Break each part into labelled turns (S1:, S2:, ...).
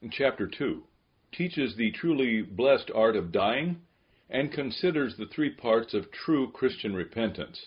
S1: Chapter 2 teaches the truly blessed art of dying and considers the three parts of true Christian repentance.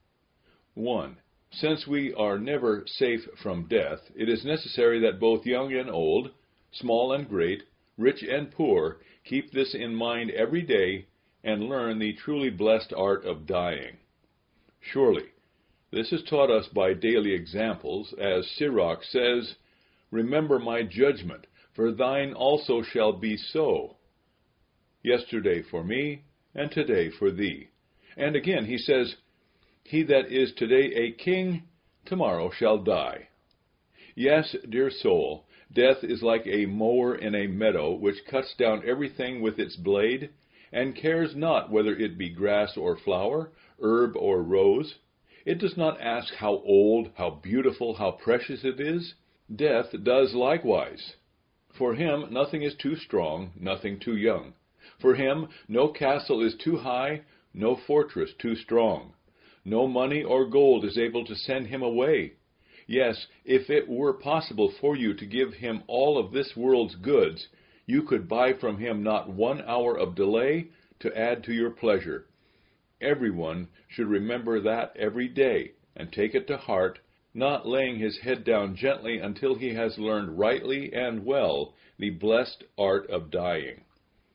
S1: 1. Since we are never safe from death, it is necessary that both young and old, small and great, rich and poor, keep this in mind every day and learn the truly blessed art of dying. Surely, this is taught us by daily examples, as Sirach says, "Remember my judgment, for thine also shall be so. Yesterday for me, and today for thee." And again he says, "He that is today a king, tomorrow shall die." Yes, dear soul, death is like a mower in a meadow, which cuts down everything with its blade, and cares not whether it be grass or flower, herb or rose. It does not ask how old, how beautiful, how precious it is. Death does likewise. For him nothing is too strong, nothing too young. For him no castle is too high, no fortress too strong. No money or gold is able to send him away. Yes, if it were possible for you to give him all of this world's goods, you could buy from him not 1 hour of delay to add to your pleasure. Everyone should remember that every day and take it to heart, not laying his head down gently until he has learned rightly and well the blessed art of dying.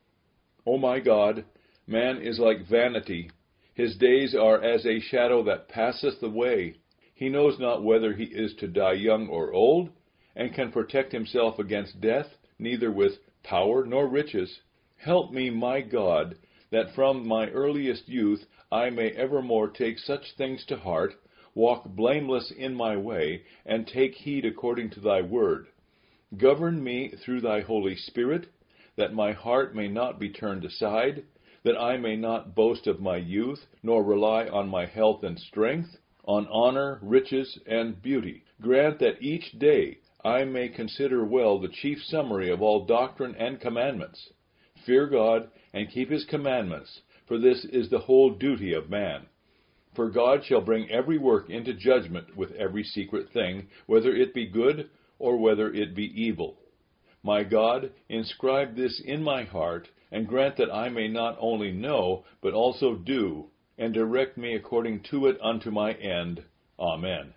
S1: O my God, man is like vanity. His days are as a shadow that passeth away. He knows not whether he is to die young or old, and can protect himself against death, neither with power nor riches. Help me, my God, that from my earliest youth I may evermore take such things to heart, walk blameless in my way, and take heed according to thy word. Govern me through thy Holy Spirit, that my heart may not be turned aside, that I may not boast of my youth, nor rely on my health and strength, on honor, riches, and beauty. Grant that each day I may consider well the chief summary of all doctrine and commandments. Fear God and keep his commandments, for this is the whole duty of man. For God shall bring every work into judgment with every secret thing, whether it be good or whether it be evil. My God, inscribe this in my heart, and grant that I may not only know, but also do, and direct me according to it unto my end. Amen.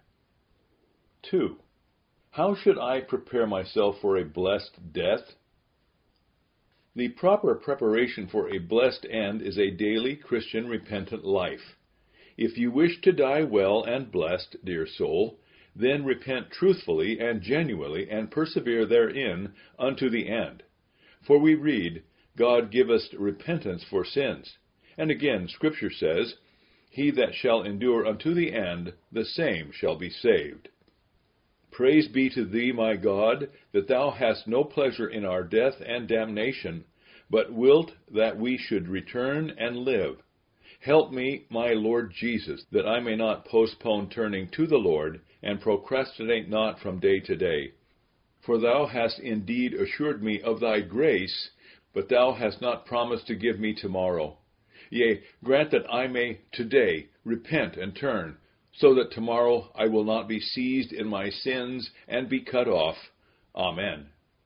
S1: 2. How should I prepare myself for a blessed death? The proper preparation for a blessed end is a daily Christian repentant life. If you wish to die well and blessed, dear soul, then repent truthfully and genuinely, and persevere therein unto the end. For we read, God giveth repentance for sins. And again, Scripture says, He that shall endure unto the end, the same shall be saved. Praise be to thee, my God, that thou hast no pleasure in our death and damnation, but wilt that we should return and live. Help me, my Lord Jesus, that I may not postpone turning to the Lord, and procrastinate not from day to day. For thou hast indeed assured me of thy grace, but thou hast not promised to give me tomorrow. Yea, grant that I may today repent and turn, so that tomorrow I will not be seized in my sins and be cut off. Amen.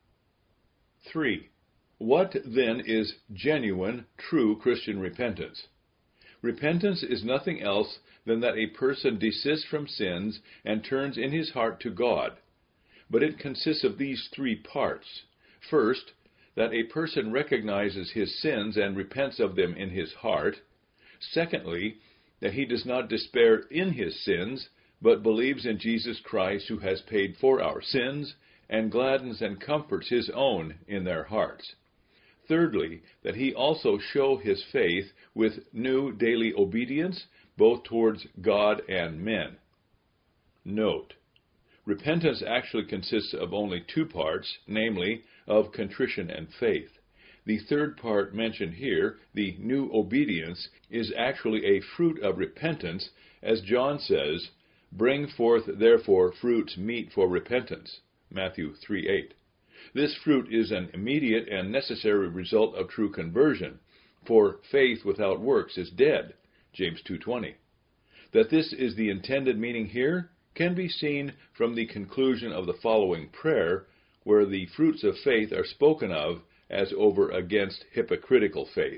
S1: 3. What then is genuine, true Christian repentance? Repentance is nothing else than that a person desists from sins and turns in his heart to God. But it consists of these three parts. First, that a person recognizes his sins and repents of them in his heart. Secondly, that he does not despair in his sins, but believes in Jesus Christ, who has paid for our sins, and gladdens and comforts his own in their hearts. Thirdly, that he also show his faith with new daily obedience, both towards God and men. Note, repentance actually consists of only two parts, namely, of contrition and faith. The third part mentioned here, the new obedience, is actually a fruit of repentance, as John says, Bring forth therefore fruits meet for repentance, Matthew 3:8. This fruit is an immediate and necessary result of true conversion, for faith without works is dead, James 2:20. That this is the intended meaning here can be seen from the conclusion of the following prayer, where the fruits of faith are spoken of as over against hypocritical faith.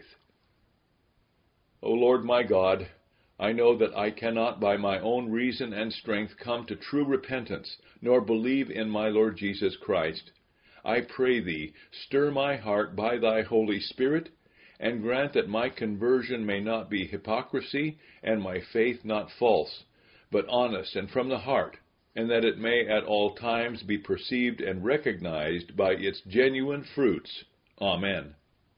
S1: O Lord my God, I know that I cannot by my own reason and strength come to true repentance, nor believe in my Lord Jesus Christ. I pray thee, stir my heart by thy Holy Spirit, and grant that my conversion may not be hypocrisy, and my faith not false, but honest and from the heart, and that it may at all times be perceived and recognized by its genuine fruits. Amen.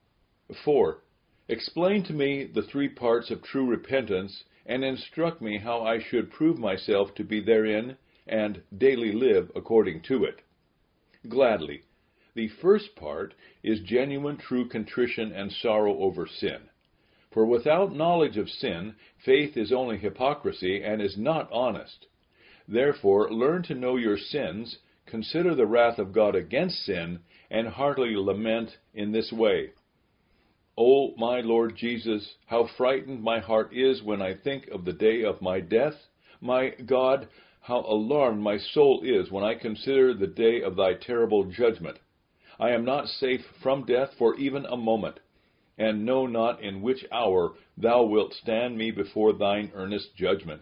S1: 4. Explain to me the 3 parts of true repentance, and instruct me how I should prove myself to be therein, and daily live according to it. Gladly. The first part is genuine true contrition and sorrow over sin. For without knowledge of sin, faith is only hypocrisy and is not honest. Therefore, learn to know your sins, consider the wrath of God against sin, and heartily lament in this way. O my Lord Jesus, how frightened my heart is when I think of the day of my death. My God, how alarmed my soul is when I consider the day of thy terrible judgment. I am not safe from death for even a moment, and know not in which hour thou wilt stand me before thine earnest judgment.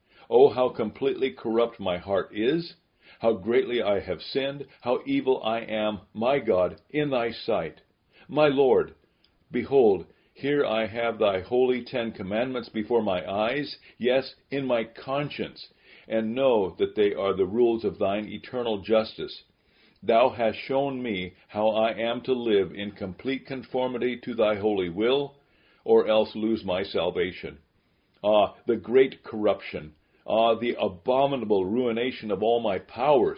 S1: O how completely corrupt my heart is, how greatly I have sinned, how evil I am, my God, in thy sight. My Lord, behold, here I have thy holy 10 commandments before my eyes, yes, in my conscience, and know that they are the rules of thine eternal justice. Thou hast shown me how I am to live in complete conformity to thy holy will, or else lose my salvation. Ah, the great corruption! Ah, the abominable ruination of all my powers!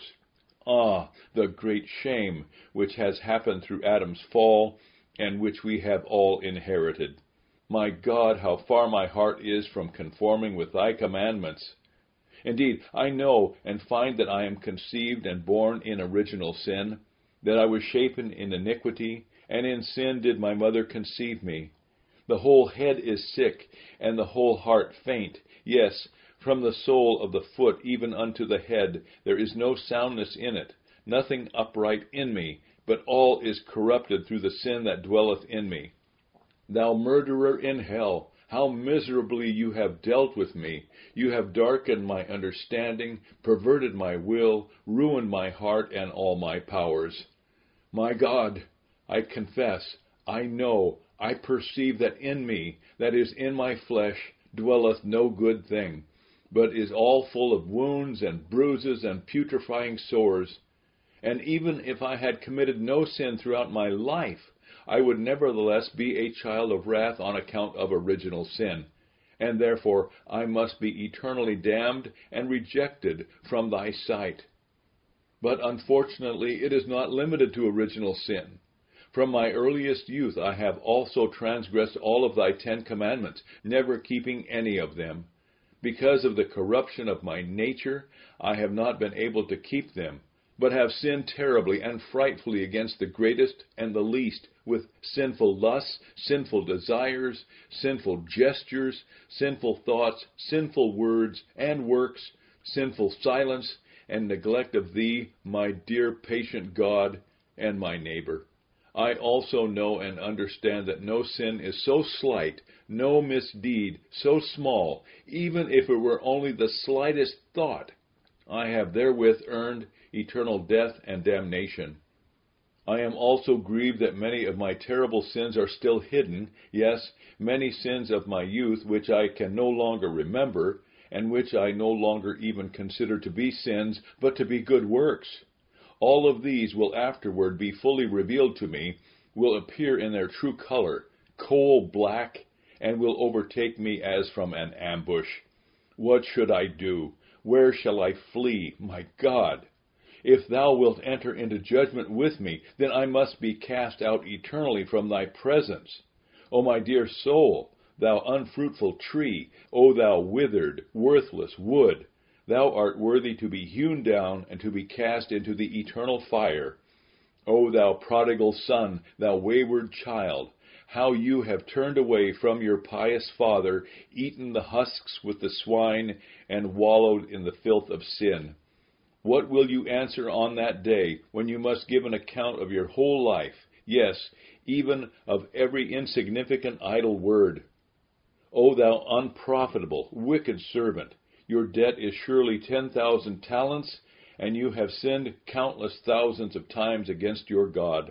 S1: Ah, the great shame which has happened through Adam's fall, and which we have all inherited. My God, how far my heart is from conforming with thy commandments! Indeed, I know and find that I am conceived and born in original sin, that I was shapen in iniquity, and in sin did my mother conceive me. The whole head is sick, and the whole heart faint. Yes, from the sole of the foot even unto the head there is no soundness in it, nothing upright in me, but all is corrupted through the sin that dwelleth in me. Thou murderer in hell, how miserably you have dealt with me! You have darkened my understanding, perverted my will, ruined my heart and all my powers. My God, I confess, I know, I perceive that in me, that is in my flesh, dwelleth no good thing, but is all full of wounds and bruises and putrefying sores. And even if I had committed no sin throughout my life, I would nevertheless be a child of wrath on account of original sin, and therefore I must be eternally damned and rejected from thy sight. But unfortunately it is not limited to original sin. From my earliest youth I have also transgressed all of thy 10 commandments, never keeping any of them. Because of the corruption of my nature, I have not been able to keep them, but have sinned terribly and frightfully against the greatest and the least, with sinful lusts, sinful desires, sinful gestures, sinful thoughts, sinful words and works, sinful silence, and neglect of thee, my dear patient God, and my neighbor. I also know and understand that no sin is so slight, no misdeed so small, even if it were only the slightest thought, I have therewith earned eternal death and damnation. I am also grieved that many of my terrible sins are still hidden, yes, many sins of my youth which I can no longer remember, and which I no longer even consider to be sins, but to be good works. All of these will afterward be fully revealed to me, will appear in their true color, coal black, and will overtake me as from an ambush. What should I do? Where shall I flee? My God! If thou wilt enter into judgment with me, then I must be cast out eternally from thy presence. O my dear soul, thou unfruitful tree, O thou withered, worthless wood, thou art worthy to be hewn down and to be cast into the eternal fire. O thou prodigal son, thou wayward child, how you have turned away from your pious father, eaten the husks with the swine, and wallowed in the filth of sin. What will you answer on that day, when you must give an account of your whole life, yes, even of every insignificant idle word? O thou unprofitable, wicked servant, your debt is surely 10,000 talents, and you have sinned countless thousands of times against your God.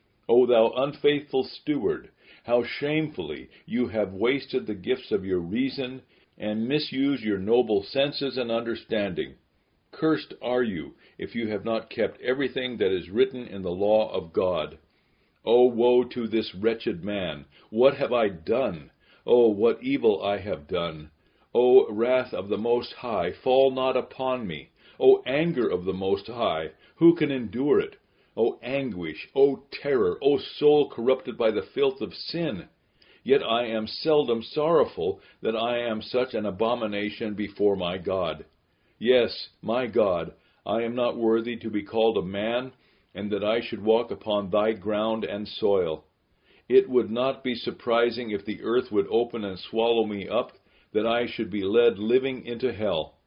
S1: O thou unfaithful steward, how shamefully you have wasted the gifts of your reason, and misused your noble senses and understanding. Cursed are you, if you have not kept everything that is written in the law of God. O woe to this wretched man! What have I done? O what evil I have done! O wrath of the Most High, fall not upon me! O anger of the Most High, who can endure it? O anguish, O terror, O soul corrupted by the filth of sin! Yet I am seldom sorrowful that I am such an abomination before my God. Yes, my God, I am not worthy to be called a man, and that I should walk upon thy ground and soil. It would not be surprising if the earth would open and swallow me up, that I should be led living into hell.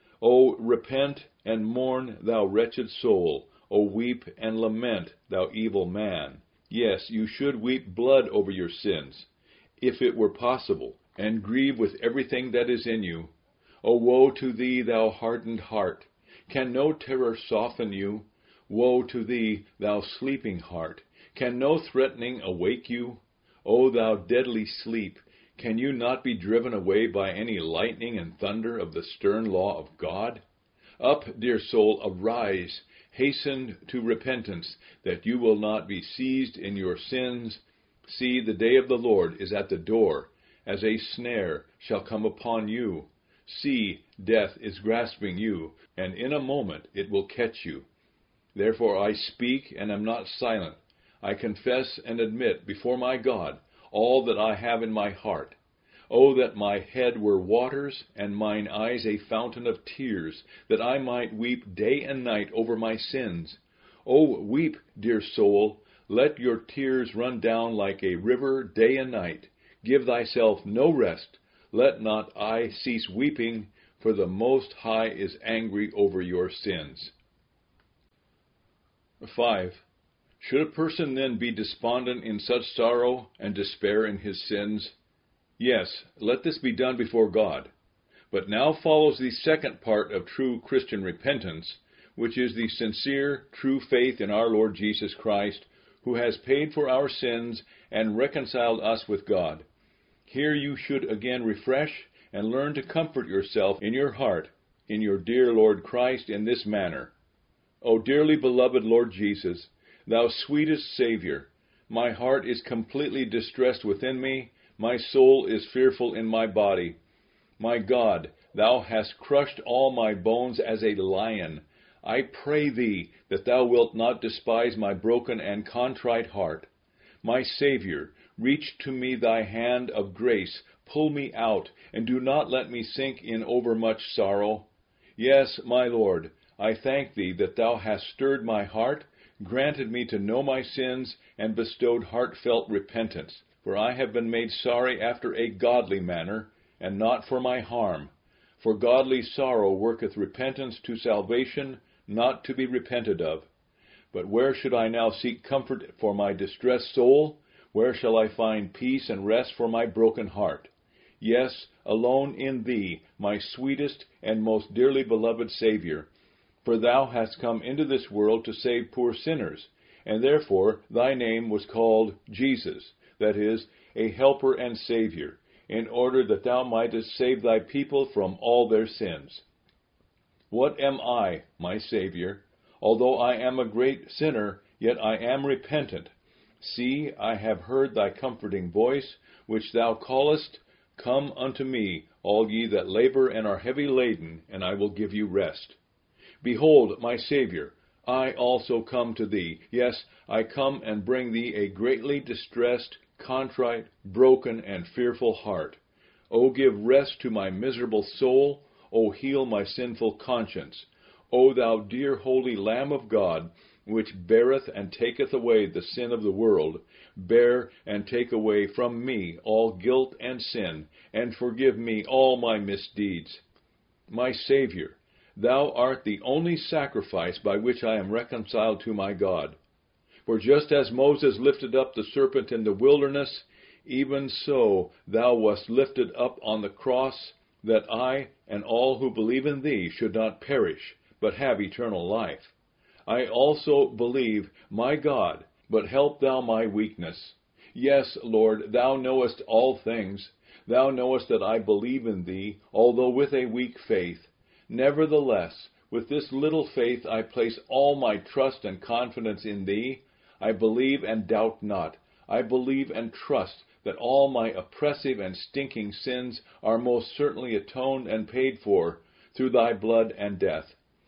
S1: O repent and mourn, thou wretched soul. O weep and lament, thou evil man. Yes, you should weep blood over your sins, if it were possible, and grieve with everything that is in you. O woe to thee, thou hardened heart! Can no terror soften you? Woe to thee, thou sleeping heart! Can no threatening awake you? O thou deadly sleep! Can you not be driven away by any lightning and thunder of the stern law of God? Up, dear soul, arise, hasten to repentance, that you will not be seized in your sins. See, the day of the Lord is at the door, as a snare shall come upon you. See, death is grasping you, and in a moment it will catch you. Therefore I speak and am not silent. I confess and admit before my God all that I have in my heart. Oh, that my head were waters, and mine eyes a fountain of tears, that I might weep day and night over my sins. Oh, weep, dear soul, let your tears run down like a river day and night. Give thyself no rest. Let not I cease weeping, for the Most High is angry over your sins. 5. Should a person then be despondent in such sorrow and despair in his sins? Yes, let this be done before God. But now follows the second part of true Christian repentance, which is the sincere, true faith in our Lord Jesus Christ, who has paid for our sins and reconciled us with God. Here you should again refresh and learn to comfort yourself in your heart, in your dear Lord Christ, in this manner. O dearly beloved Lord Jesus, thou sweetest Savior, my heart is completely distressed within me, my soul is fearful in my body. My God, thou hast crushed all my bones as a lion. I pray thee that thou wilt not despise my broken and contrite heart. My Savior, reach to me thy hand of grace, pull me out, and do not let me sink in overmuch sorrow. Yes, my Lord, I thank thee that thou hast stirred my heart, granted me to know my sins, and bestowed heartfelt repentance. For I have been made sorry after a godly manner, and not for my harm. For godly sorrow worketh repentance to salvation, not to be repented of. But where should I now seek comfort for my distressed soul? Where shall I find peace and rest for my broken heart? Yes, alone in thee, my sweetest and most dearly beloved Savior. For thou hast come into this world to save poor sinners, and therefore thy name was called Jesus, that is, a helper and Savior, in order that thou mightest save thy people from all their sins. What am I, my Savior? Although I am a great sinner, yet I am repentant. See, I have heard thy comforting voice, which thou callest, Come unto me, all ye that labor and are heavy laden, and I will give you rest. Behold, my Savior, I also come to thee. Yes, I come and bring thee a greatly distressed, contrite, broken, and fearful heart. O give rest to my miserable soul. O heal my sinful conscience. O thou dear holy Lamb of God, which beareth and taketh away the sin of the world, bear and take away from me all guilt and sin, and forgive me all my misdeeds. My Savior, Thou art the only sacrifice by which I am reconciled to my God. For just as Moses lifted up the serpent in the wilderness, even so thou wast lifted up on the cross, that I and all who believe in thee should not perish, but have eternal life. I also believe, my God, but help thou my weakness. Yes, Lord, thou knowest all things. Thou knowest that I believe in thee, although with a weak faith. Nevertheless, with this little faith I place all my trust and confidence in thee. I believe and doubt not. I believe and trust that all my oppressive and stinking sins are most certainly atoned and paid for through thy blood and death.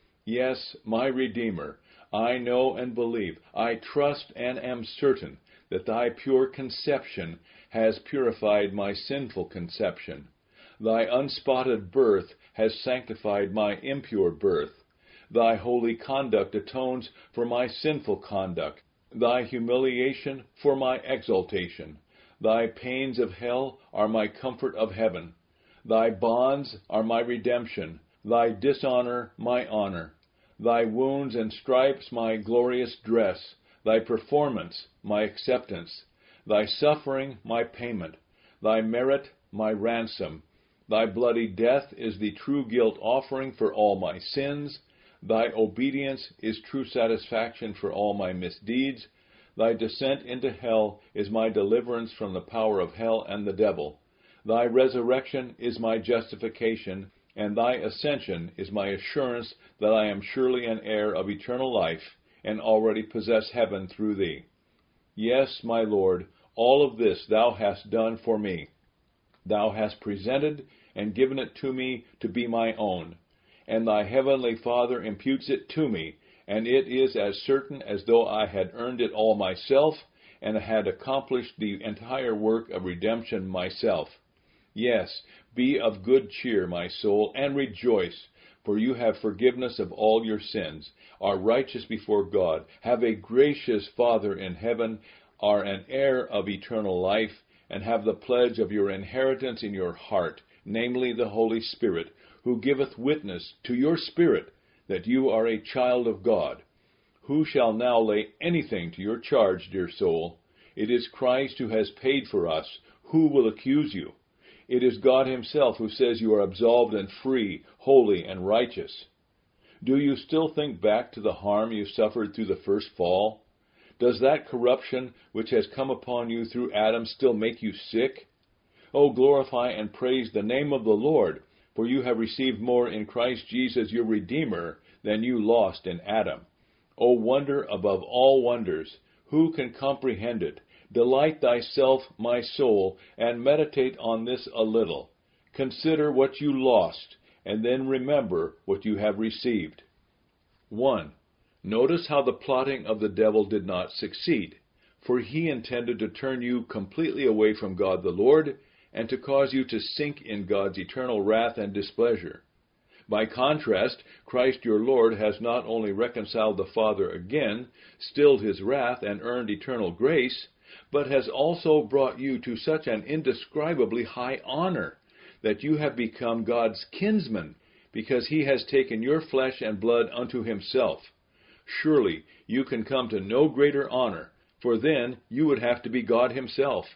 S1: Yes, my Redeemer, I know and believe, I trust and am certain that thy pure conception has purified my sinful conception. Thy unspotted birth has sanctified my impure birth. Thy holy conduct atones for my sinful conduct. Thy humiliation for my exaltation. Thy pains of hell are my comfort of heaven. Thy bonds are my redemption. Thy dishonor my honor. Thy wounds and stripes my glorious dress. Thy performance my acceptance. Thy suffering my payment. Thy merit my ransom. Thy bloody death is the true guilt offering for all my sins. Thy obedience is true satisfaction for all my misdeeds. Thy descent into hell is my deliverance from the power of hell and the devil. Thy resurrection is my justification, and thy ascension is my assurance that I am surely an heir of eternal life, and already possess heaven through thee. Yes, my Lord, all of this thou hast done for me. Thou hast presented and given it to me to be my own, and thy heavenly Father imputes it to me, and it is as certain as though I had earned it all myself, and had accomplished the entire work of redemption myself. Yes, be of good cheer, my soul, and rejoice, for you have forgiveness of all your sins, are righteous before God, have a gracious Father in heaven, are an heir of eternal life, and have the pledge of your inheritance in your heart, namely the Holy Spirit, who giveth witness to your spirit that you are a child of God. Who shall now lay anything to your charge, dear soul? It is Christ who has paid for us. Who will accuse you? It is God himself who says you are absolved and free, holy and righteous. Do you still think back to the harm you suffered through the first fall? Does that corruption which has come upon you through Adam still make you sick? Oh, glorify and praise the name of the Lord, for you have received more in Christ Jesus your Redeemer than you lost in Adam. O wonder above all wonders, who can comprehend it? Delight thyself, my soul, and meditate on this a little. Consider what you lost, and then remember what you have received. 1. Notice how the plotting of the devil did not succeed, for he intended to turn you completely away from God the Lord, and to cause you to sink in God's eternal wrath and displeasure. By contrast, Christ your Lord has not only reconciled the Father again, stilled his wrath, and earned eternal grace, but has also brought you to such an indescribably high honor that you have become God's kinsman, because he has taken your flesh and blood unto himself. Surely you can come to no greater honor, for then you would have to be God himself.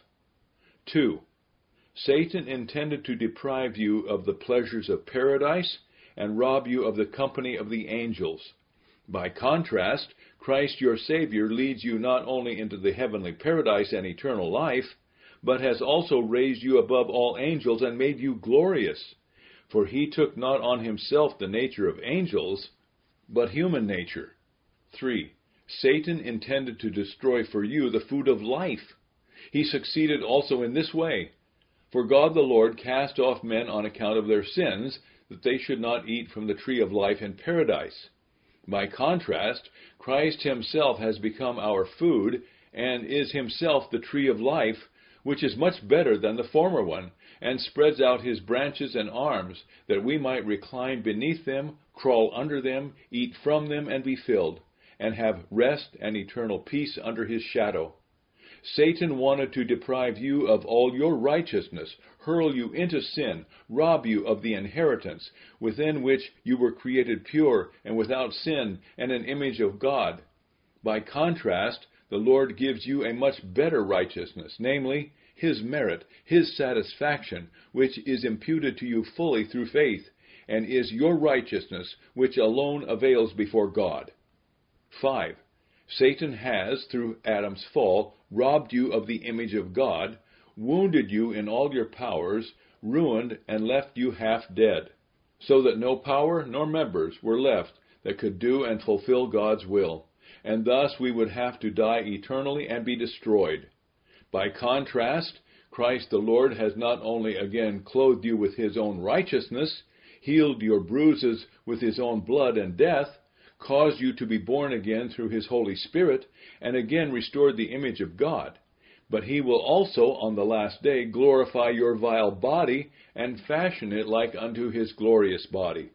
S1: 2. Satan intended to deprive you of the pleasures of paradise and rob you of the company of the angels. By contrast, Christ your Savior leads you not only into the heavenly paradise and eternal life, but has also raised you above all angels and made you glorious. For he took not on himself the nature of angels, but human nature. 3. Satan intended to destroy for you the food of life. He succeeded also in this way. For God the Lord cast off men on account of their sins, that they should not eat from the tree of life in paradise. By contrast, Christ himself has become our food, and is himself the tree of life, which is much better than the former one, and spreads out his branches and arms, that we might recline beneath them, crawl under them, eat from them, and be filled, and have rest and eternal peace under his shadow. Satan wanted to deprive you of all your righteousness, hurl you into sin, rob you of the inheritance within which you were created pure and without sin and an image of God. By contrast, the Lord gives you a much better righteousness, namely, His merit, His satisfaction, which is imputed to you fully through faith, and is your righteousness, which alone avails before God. 5. Satan has, through Adam's fall, robbed you of the image of God, wounded you in all your powers, ruined and left you half dead, so that no power nor members were left that could do and fulfill God's will, and thus we would have to die eternally and be destroyed. By contrast, Christ the Lord has not only again clothed you with His own righteousness, healed your bruises with His own blood and death, caused you to be born again through His Holy Spirit, and again restored the image of God, but He will also on the last day glorify your vile body and fashion it like unto His glorious body.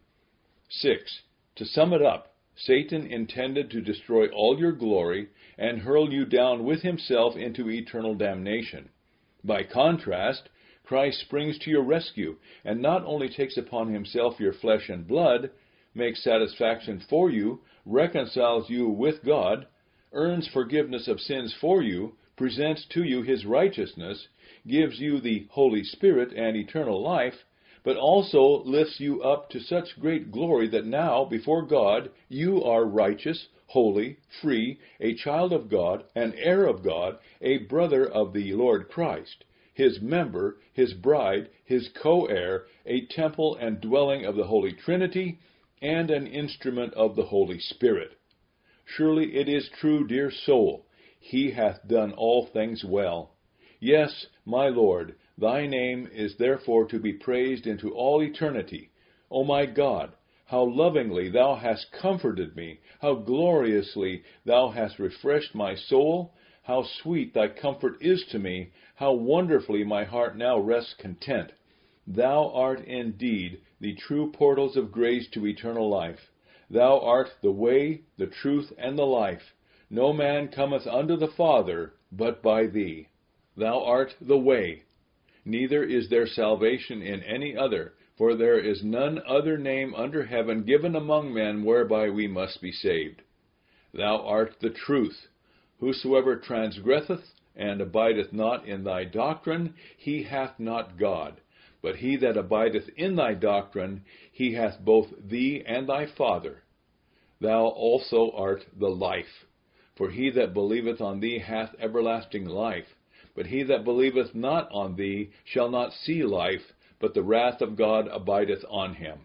S1: 6. To sum it up, Satan intended to destroy all your glory and hurl you down with himself into eternal damnation. By contrast, Christ springs to your rescue and not only takes upon Himself your flesh and blood, makes satisfaction for you, reconciles you with God, earns forgiveness of sins for you, presents to you His righteousness, gives you the Holy Spirit and eternal life, but also lifts you up to such great glory that now, before God, you are righteous, holy, free, a child of God, an heir of God, a brother of the Lord Christ, His member, His bride, His co-heir, a temple and dwelling of the Holy Trinity, and an instrument of the Holy Spirit. Surely it is true, dear soul, He hath done all things well. Yes, my Lord, Thy name is therefore to be praised into all eternity. O my God, how lovingly Thou hast comforted me, how gloriously Thou hast refreshed my soul, how sweet Thy comfort is to me, how wonderfully my heart now rests content. Thou art indeed the true portals of grace to eternal life. Thou art the way, the truth, and the life. No man cometh unto the Father but by Thee. Thou art the way. Neither is there salvation in any other, for there is none other name under heaven given among men whereby we must be saved. Thou art the truth. Whosoever transgresseth and abideth not in Thy doctrine, he hath not God. But he that abideth in Thy doctrine, he hath both Thee and Thy Father. Thou also art the life. For he that believeth on Thee hath everlasting life. But he that believeth not on Thee shall not see life, but the wrath of God abideth on him.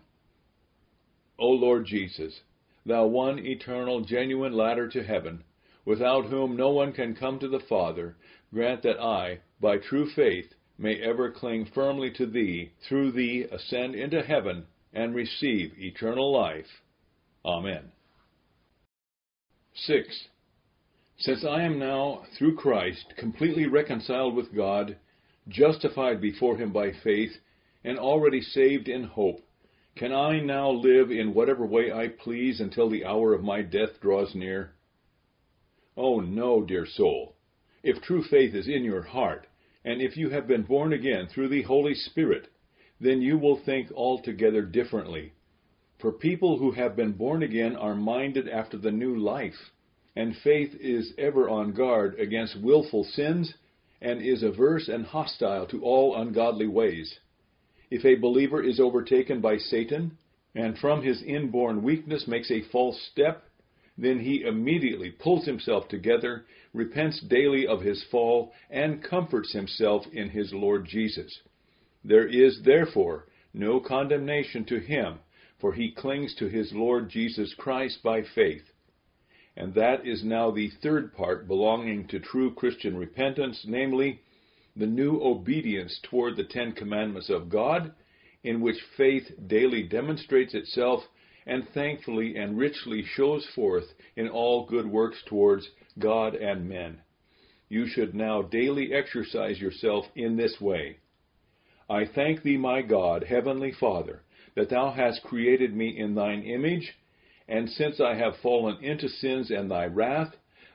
S1: O Lord Jesus, Thou one eternal, genuine ladder to heaven, without whom no one can come to the Father, grant that I, by true faith, may ever cling firmly to Thee, through Thee ascend into heaven, and receive eternal life. Amen. 6. Since I am now, through Christ, completely reconciled with God, justified before Him by faith, and already saved in hope, can I now live in whatever way I please until the hour of my death draws near? Oh no, dear soul. If true faith is in your heart, and if you have been born again through the Holy Spirit, then you will think altogether differently. For people who have been born again are minded after the new life, and faith is ever on guard against willful sins, and is averse and hostile to all ungodly ways. If a believer is overtaken by Satan, and from his inborn weakness makes a false step, then he immediately pulls himself together, repents daily of his fall, and comforts himself in his Lord Jesus. There is, therefore, no condemnation to him, for he clings to his Lord Jesus Christ by faith. And that is now the third part belonging to true Christian repentance, namely, the new obedience toward the 10 Commandments of God, in which faith daily demonstrates itself and thankfully and richly shows forth in all good works towards God and men. You should now daily exercise yourself in this way. I thank Thee, my God, Heavenly Father, that Thou hast created me in Thine image, and since I have fallen into sins and Thy wrath,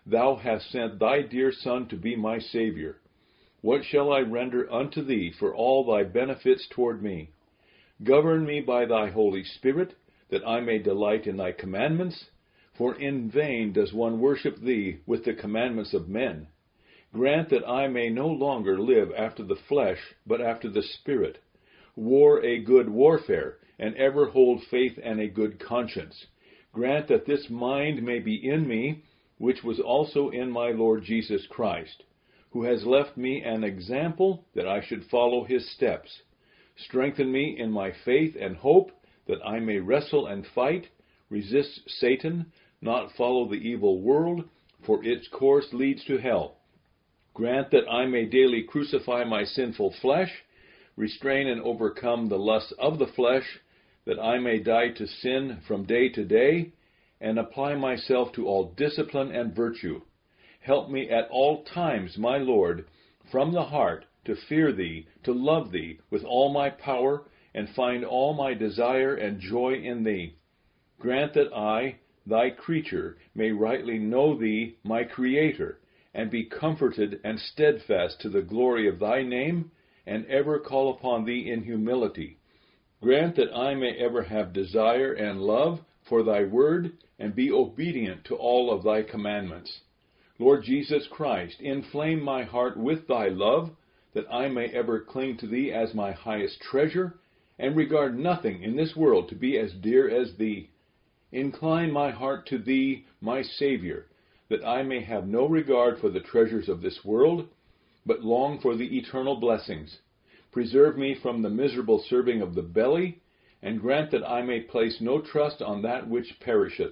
S1: thou hast sent thy dear Son to be my Savior. What shall I render unto thee for all thy benefits toward me? Govern me by thy Holy Spirit, that I may delight in thy commandments, for in vain does one worship thee with the commandments of men. Grant that I may no longer live after the flesh, but after the Spirit. War a good warfare, and ever hold faith and a good conscience. Grant that this mind may be in me, which was also in my Lord Jesus Christ, who has left me an example that I should follow his steps. Strengthen me in my faith and hope, that I may wrestle and fight, resist Satan, not follow the evil world, for its course leads to hell. Grant that I may daily crucify my sinful flesh, restrain and overcome the lusts of the flesh, that I may die to sin from day to day, and apply myself to all discipline and virtue. Help me at all times, my Lord, from the heart, to fear thee, to love thee with all my power, and find all my desire and joy in thee. Grant that I, thy creature, may rightly know thee, my Creator, and be comforted and steadfast to the glory of thy name, and ever call upon thee in humility. Grant that I may ever have desire and love for thy word, and be obedient to all of thy commandments. Lord Jesus Christ, inflame my heart with thy love, that I may ever cling to thee as my highest treasure, and regard nothing in this world to be as dear as thee. Incline my heart to thee, my Savior, that I may have no regard for the treasures of this world, but long for the eternal blessings. Preserve me from the miserable serving of the belly, and grant that I may place no trust on that which perisheth.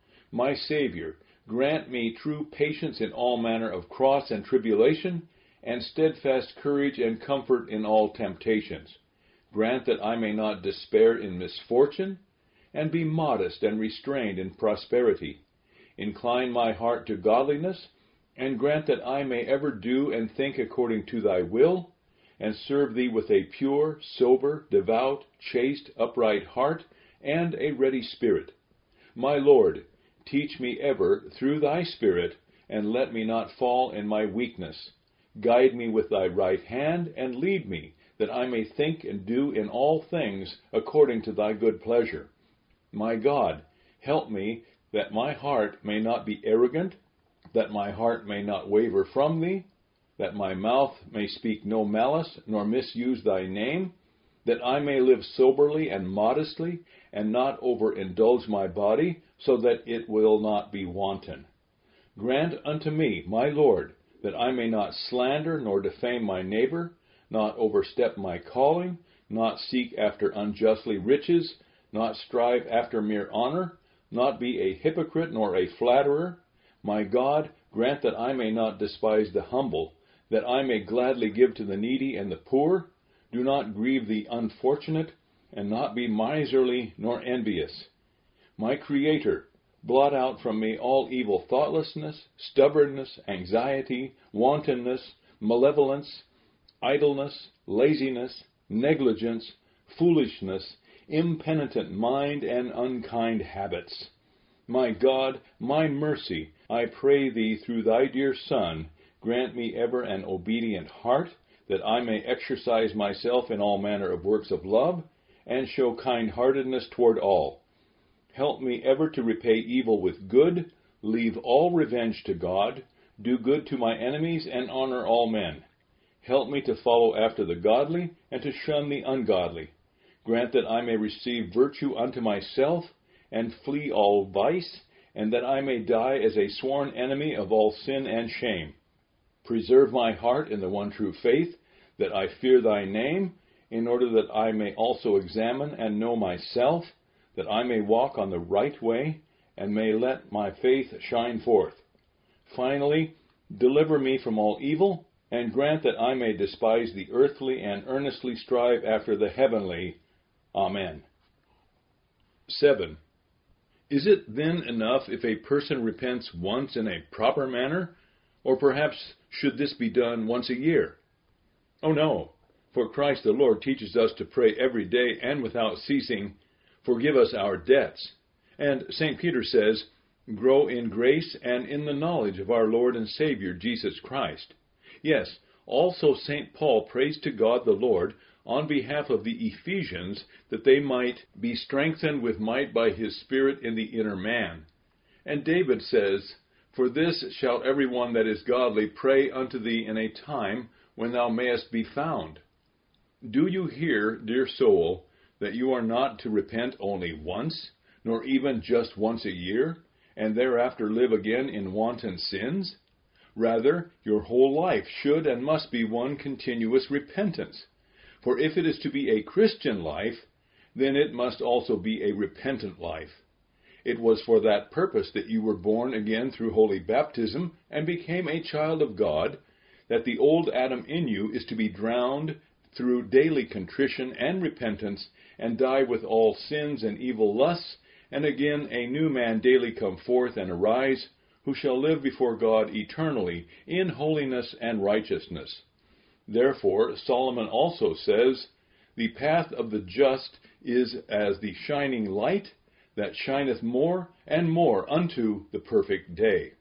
S1: My Savior, grant me true patience in all manner of cross and tribulation, and steadfast courage and comfort in all temptations. Grant that I may not despair in misfortune, and be modest and restrained in prosperity. Incline my heart to godliness, and grant that I may ever do and think according to thy will, and serve thee with a pure, sober, devout, chaste, upright heart, and a ready spirit. My Lord, teach me ever through thy Spirit, and let me not fall in my weakness. Guide me with thy right hand, and lead me, that I may think and do in all things according to thy good pleasure. My God, help me that my heart may not be arrogant, that my heart may not waver from thee, that my mouth may speak no malice, nor misuse thy name, that I may live soberly and modestly, and not overindulge my body, so that it will not be wanton. Grant unto me, my Lord, that I may not slander nor defame my neighbor, not overstep my calling, not seek after unjustly riches, not strive after mere honor, not be a hypocrite nor a flatterer. My God, grant that I may not despise the humble, that I may gladly give to the needy and the poor. Do not grieve the unfortunate, and not be miserly nor envious. My Creator, blot out from me all evil thoughtlessness, stubbornness, anxiety, wantonness, malevolence, idleness, laziness, negligence, foolishness, impenitent mind, and unkind habits. My God, my mercy, I pray thee through thy dear Son, grant me ever an obedient heart, that I may exercise myself in all manner of works of love, and show kind-heartedness toward all. Help me ever to repay evil with good, leave all revenge to God, do good to my enemies, and honor all men. Help me to follow after the godly, and to shun the ungodly. Grant that I may receive virtue unto myself, and flee all vice, and that I may die as a sworn enemy of all sin and shame. Preserve my heart in the one true faith, that I fear thy name, in order that I may also examine and know myself, that I may walk on the right way, and may let my faith shine forth. Finally, deliver me from all evil, and grant that I may despise the earthly and earnestly strive after the heavenly. Amen. 7. Is it then enough if a person repents once in a proper manner, or perhaps should this be done once a year? Oh no, for Christ the Lord teaches us to pray every day and without ceasing, "Forgive us our debts." And St. Peter says, grow in grace and in the knowledge of our Lord and Savior Jesus Christ. Yes, also St. Paul prays to God the Lord on behalf of the Ephesians that they might be strengthened with might by his Spirit in the inner man. And David says, "For this shall every one that is godly pray unto thee in a time when thou mayest be found." Do you hear, dear soul, that you are not to repent only once, nor even just once a year, and thereafter live again in wanton sins? Rather, your whole life should and must be one continuous repentance. For if it is to be a Christian life, then it must also be a repentant life. It was for that purpose that you were born again through holy baptism and became a child of God, that the old Adam in you is to be drowned through daily contrition and repentance, and die with all sins and evil lusts, and again a new man daily come forth and arise, who shall live before God eternally in holiness and righteousness. Therefore Solomon also says, "The path of the just is as the shining light, that shineth more and more unto the perfect day."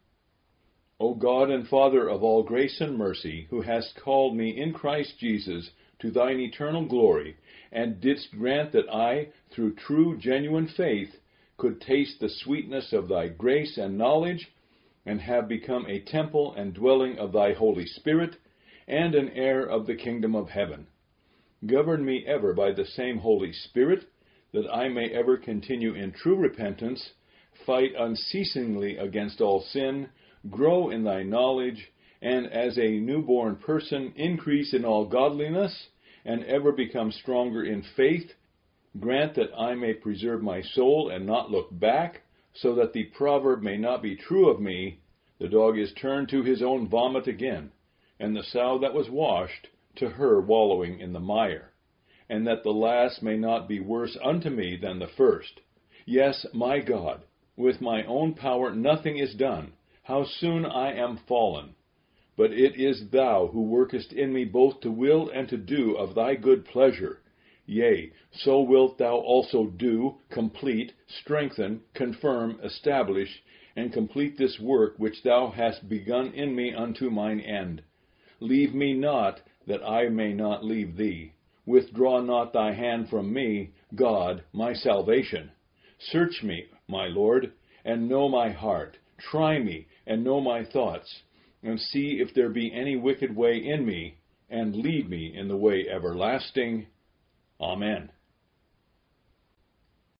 S1: O God and Father of all grace and mercy, who hast called me in Christ Jesus to thine eternal glory, and didst grant that I, through true, genuine faith, could taste the sweetness of thy grace and knowledge, and have become a temple and dwelling of thy Holy Spirit, and an heir of the kingdom of heaven. Govern me ever by the same Holy Spirit, that I may ever continue in true repentance, fight unceasingly against all sin, grow in thy knowledge, and as a newborn person increase in all godliness, and ever become stronger in faith. Grant that I may preserve my soul and not look back, so that the proverb may not be true of me, "The dog is turned to his own vomit again, and the sow that was washed to her wallowing in the mire," and that the last may not be worse unto me than the first. Yes, my God, with my own power nothing is done. How soon I am fallen! But it is thou who workest in me both to will and to do of thy good pleasure. Yea, so wilt thou also do, complete, strengthen, confirm, establish, and complete this work which thou hast begun in me unto mine end. Leave me not, that I may not leave thee. Withdraw not thy hand from me, God, my salvation. Search me, my Lord, and know my heart. Try me, and know my thoughts, and see if there be any wicked way in me, and lead me in the way everlasting. Amen.